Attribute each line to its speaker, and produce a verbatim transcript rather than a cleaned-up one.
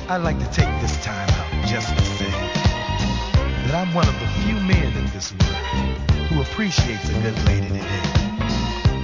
Speaker 1: I'd like to take this time out just to say that I'm one of the few men in this world who appreciates a good lady today.